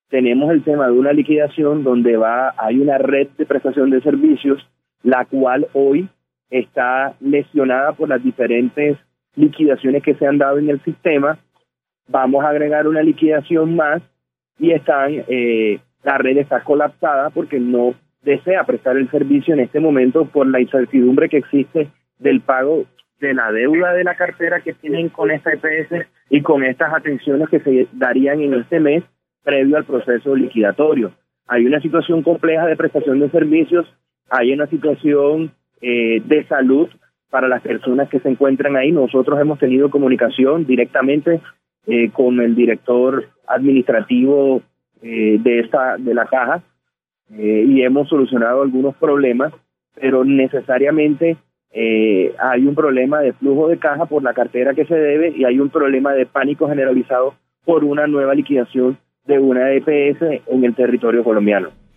tenemos el tema de una liquidación donde hay una red de prestación de servicios, la cual hoy está lesionada por las diferentes liquidaciones que se han dado en el sistema. Vamos a agregar una liquidación más y la red está colapsada porque no desea prestar el servicio en este momento por la incertidumbre que existe del pago de la deuda de la cartera que tienen con esta EPS y con estas atenciones que se darían en este mes previo al proceso liquidatorio. Hay una situación compleja de prestación de servicios, hay una situación de salud para las personas que se encuentran ahí. Nosotros hemos tenido comunicación directamente con el director administrativo de la caja y hemos solucionado algunos problemas, pero necesariamente hay un problema de flujo de caja por la cartera que se debe y hay un problema de pánico generalizado por una nueva liquidación de una EPS en el territorio colombiano.